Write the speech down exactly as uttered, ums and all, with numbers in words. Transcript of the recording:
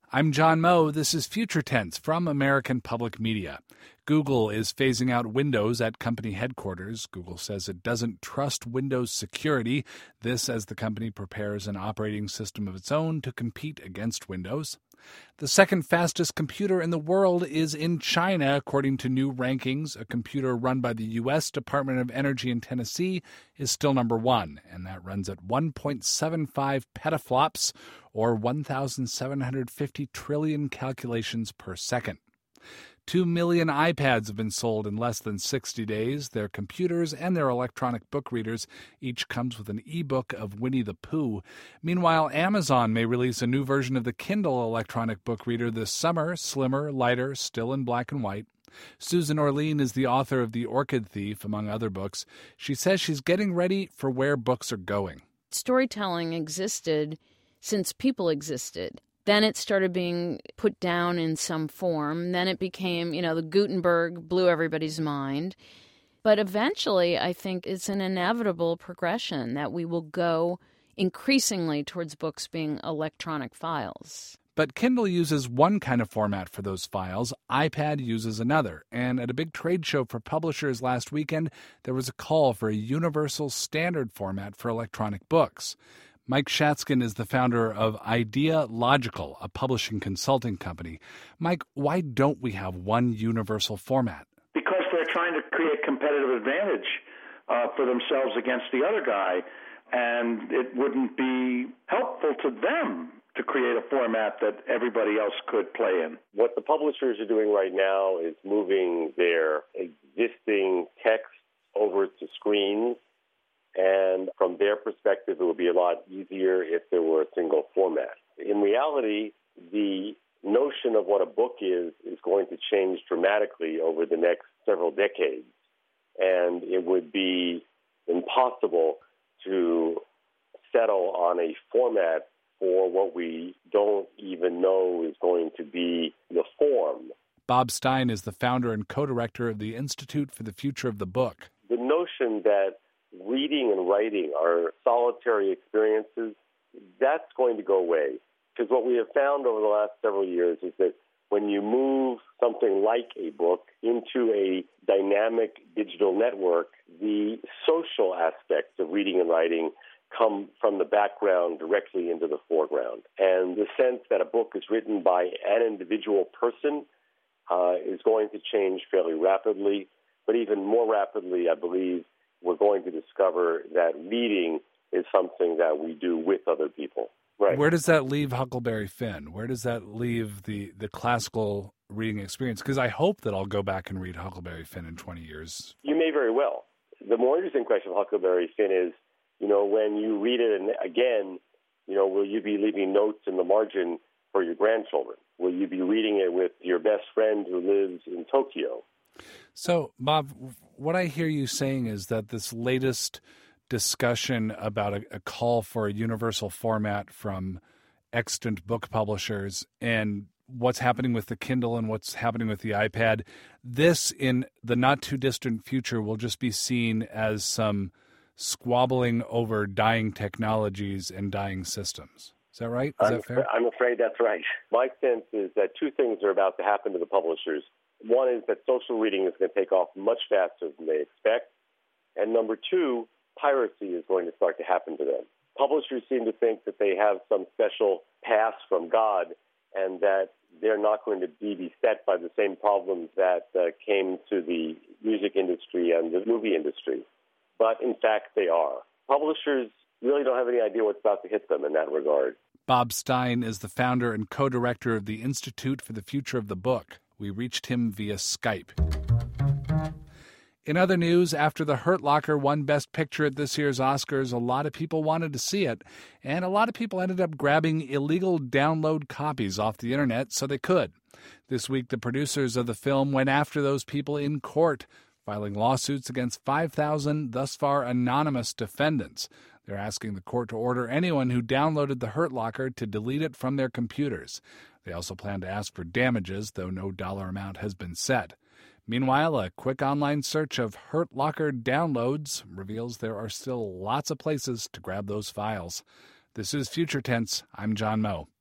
I'm John Moe. This is Future Tense from American Public Media. Google is phasing out Windows at company headquarters. Google says it doesn't trust Windows security. This as the company prepares an operating system of its own to compete against Windows. The second fastest computer in the world is in China, according to new rankings. A computer run by the U S Department of Energy in Tennessee is still number one, and that runs at one point seven five petaflops, or one thousand seven hundred fifty trillion calculations per second. Two million iPads have been sold in less than sixty days. Their computers and their electronic book readers each comes with an e-book of Winnie the Pooh. Meanwhile, Amazon may release a new version of the Kindle electronic book reader this summer, slimmer, lighter, still in black and white. Susan Orlean is the author of The Orchid Thief, among other books. She says she's getting ready for where books are going. Storytelling existed since people existed. Then it started being put down in some form. Then it became, you know, the Gutenberg blew everybody's mind. But eventually, I think it's an inevitable progression that we will go increasingly towards books being electronic files. But Kindle uses one kind of format for those files. iPad uses another. And at a big trade show for publishers last weekend, there was a call for a universal standard format for electronic books. Mike Shatzkin is the founder of Idea Logical, a publishing consulting company. Mike, why don't we have one universal format? Because they're trying to create competitive advantage uh, for themselves against the other guy, and it wouldn't be helpful to them to create a format that everybody else could play in. What the publishers are doing right now is moving their existing text over to screens. And from their perspective, it would be a lot easier if there were a single format. In reality, the notion of what a book is is going to change dramatically over the next several decades. And it would be impossible to settle on a format for what we don't even know is going to be the form. Bob Stein is the founder and co-director of the Institute for the Future of the Book. The notion that reading and writing are solitary experiences, that's going to go away. Because what we have found over the last several years is that when you move something like a book into a dynamic digital network, the social aspects of reading and writing come from the background directly into the foreground. And the sense that a book is written by an individual person uh, is going to change fairly rapidly. But even more rapidly, I believe, we're going to discover that reading is something that we do with other people. Right. Where does that leave Huckleberry Finn? Where does that leave the, the classical reading experience? Because I hope that I'll go back and read Huckleberry Finn in twenty years. You may very well. The more interesting question of Huckleberry Finn is, you know, when you read it and again, you know, will you be leaving notes in the margin for your grandchildren? Will you be reading it with your best friend who lives in Tokyo? So, Bob, what I hear you saying is that this latest discussion about a, a call for a universal format from extant book publishers and what's happening with the Kindle and what's happening with the iPad, this in the not-too-distant future will just be seen as some squabbling over dying technologies and dying systems. Is that right? Is I'm, that fair? I'm afraid that's right. My sense is that two things are about to happen to the publishers. One is that social reading is going to take off much faster than they expect. And number two, piracy is going to start to happen to them. Publishers seem to think that they have some special pass from God and that they're not going to be beset by the same problems that uh, came to the music industry and the movie industry. But in fact, they are. Publishers really don't have any idea what's about to hit them in that regard. Bob Stein is the founder and co-director of the Institute for the Future of the Book. We reached him via Skype. In other news, after The Hurt Locker won Best Picture at this year's Oscars, a lot of people wanted to see it, and a lot of people ended up grabbing illegal download copies off the internet so they could. This week, the producers of the film went after those people in court, filing lawsuits against five thousand thus far anonymous defendants. They're asking the court to order anyone who downloaded The Hurt Locker to delete it from their computers. They also plan to ask for damages, though no dollar amount has been set. Meanwhile, a quick online search of Hurt Locker downloads reveals there are still lots of places to grab those files. This is Future Tense. I'm John Moe.